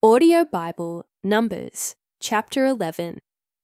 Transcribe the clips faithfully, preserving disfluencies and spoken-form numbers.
Audio Bible, Numbers, chapter eleven.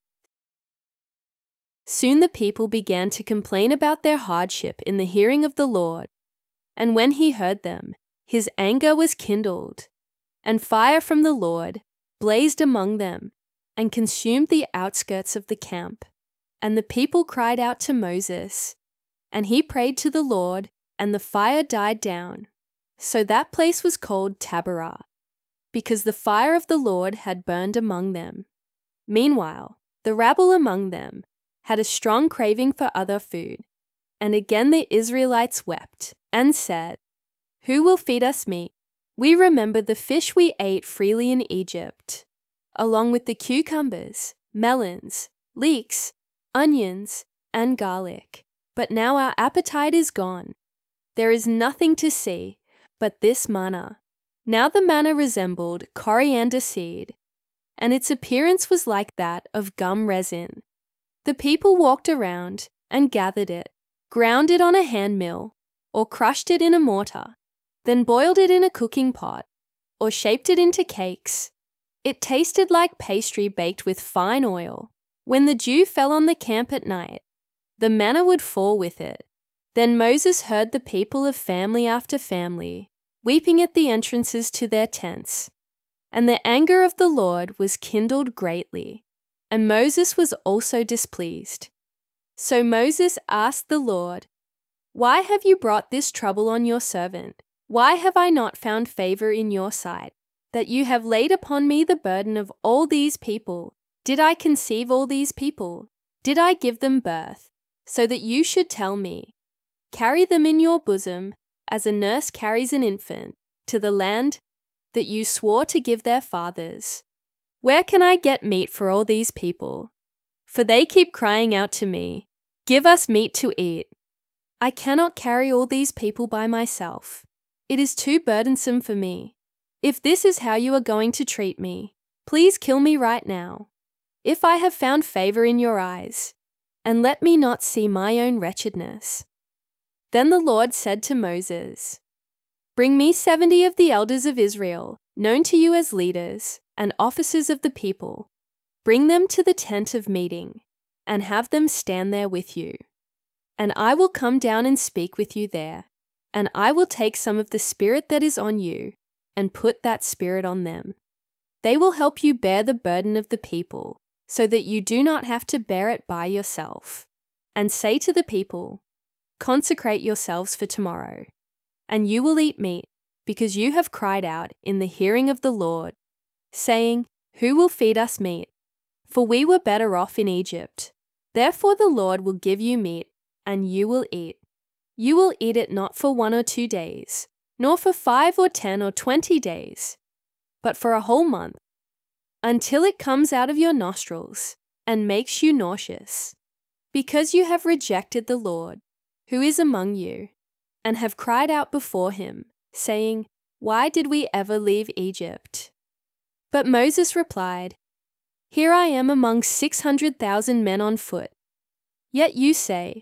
Soon the people began to complain about their hardship in the hearing of the Lord. And when he heard them, his anger was kindled, and fire from the Lord blazed among them and consumed the outskirts of the camp. And the people cried out to Moses, and he prayed to the Lord, and the fire died down. So that place was called Taberah, because the fire of the Lord had burned among them. Meanwhile, the rabble among them had a strong craving for other food. And again the Israelites wept and said, "Who will feed us meat? We remember the fish we ate freely in Egypt, along with the cucumbers, melons, leeks, onions, and garlic. But now our appetite is gone. There is nothing to see but this manna." Now the manna resembled coriander seed, and its appearance was like that of gum resin. The people walked around and gathered it, ground it on a hand mill, or crushed it in a mortar, then boiled it in a cooking pot, or shaped it into cakes. It tasted like pastry baked with fine oil. When the dew fell on the camp at night, the manna would fall with it. Then Moses heard the people of family after family weeping at the entrances to their tents. And the anger of the Lord was kindled greatly, and Moses was also displeased. So Moses asked the Lord, "Why have you brought this trouble on your servant? Why have I not found favor in your sight, that you have laid upon me the burden of all these people? Did I conceive all these people? Did I give them birth, so that you should tell me, 'Carry them in your bosom, as a nurse carries an infant, to the land that you swore to give their fathers'? Where can I get meat for all these people? For they keep crying out to me, 'Give us meat to eat.' I cannot carry all these people by myself. It is too burdensome for me. If this is how you are going to treat me, please kill me right now, if I have found favor in your eyes, and let me not see my own wretchedness." Then the Lord said to Moses, "Bring me seventy of the elders of Israel, known to you as leaders and officers of the people. Bring them to the tent of meeting, and have them stand there with you. And I will come down and speak with you there, and I will take some of the spirit that is on you, and put that spirit on them. They will help you bear the burden of the people, so that you do not have to bear it by yourself. And say to the people, 'Consecrate yourselves for tomorrow, and you will eat meat, because you have cried out in the hearing of the Lord, saying, Who will feed us meat? For we were better off in Egypt. Therefore the Lord will give you meat, and you will eat. You will eat it not for one or two days, nor for five or ten or twenty days, but for a whole month, until it comes out of your nostrils and makes you nauseous, because you have rejected the Lord, who is among you, and have cried out before him, saying, Why did we ever leave Egypt?" But Moses replied, "Here I am among six hundred thousand men on foot. Yet you say,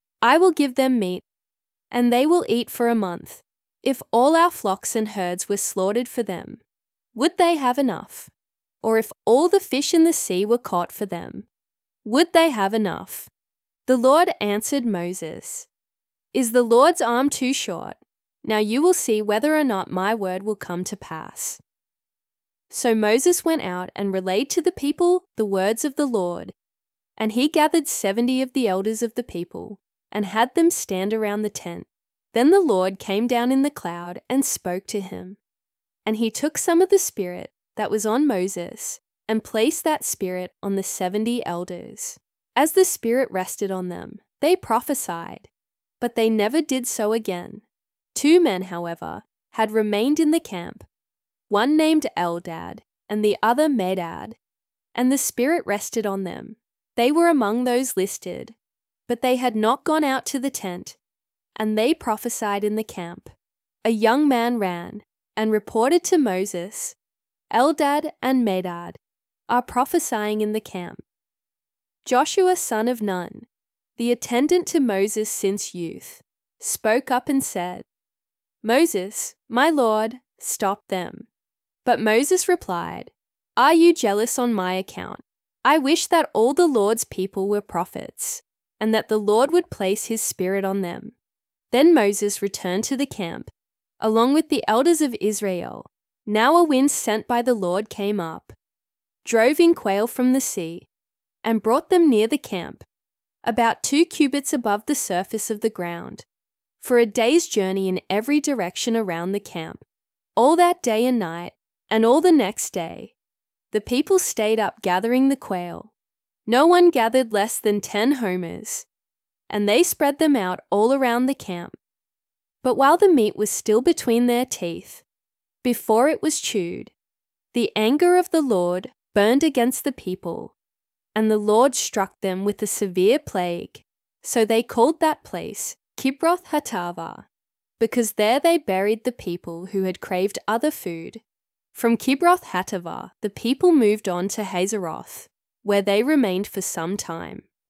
I will give them meat, and they will eat for a month. If all our flocks and herds were slaughtered for them, would they have enough? Or if all the fish in the sea were caught for them, would they have enough?" The Lord answered Moses, "Is the Lord's arm too short? Now you will see whether or not my word will come to pass." So Moses went out and relayed to the people the words of the Lord, and he gathered seventy of the elders of the people, and had them stand around the tent. Then the Lord came down in the cloud and spoke to him. And he took some of the spirit that was on Moses, and placed that spirit on the seventy elders. As the Spirit rested on them, they prophesied, but they never did so again. Two men, however, had remained in the camp, one named Eldad, and the other Medad, and the Spirit rested on them. They were among those listed, but they had not gone out to the tent, and they prophesied in the camp. A young man ran and reported to Moses, "Eldad and Medad are prophesying in the camp." Joshua son of Nun, the attendant to Moses since youth, spoke up and said, "Moses, my lord, stop them." But Moses replied, "Are you jealous on my account? I wish that all the Lord's people were prophets, and that the Lord would place his spirit on them." Then Moses returned to the camp, along with the elders of Israel. Now a wind sent by the Lord came up, drove in quail from the sea, and brought them near the camp, about two cubits above the surface of the ground, for a day's journey in every direction around the camp. All that day and night, and all the next day, the people stayed up gathering the quail. No one gathered less than ten homers, and they spread them out all around the camp. But while the meat was still between their teeth, before it was chewed, the anger of the Lord burned against the people, and the Lord struck them with a severe plague. So they called that place Kibroth Hattaavah, because there they buried the people who had craved other food. From Kibroth Hattaavah, the people moved on to Hazeroth, where they remained for some time.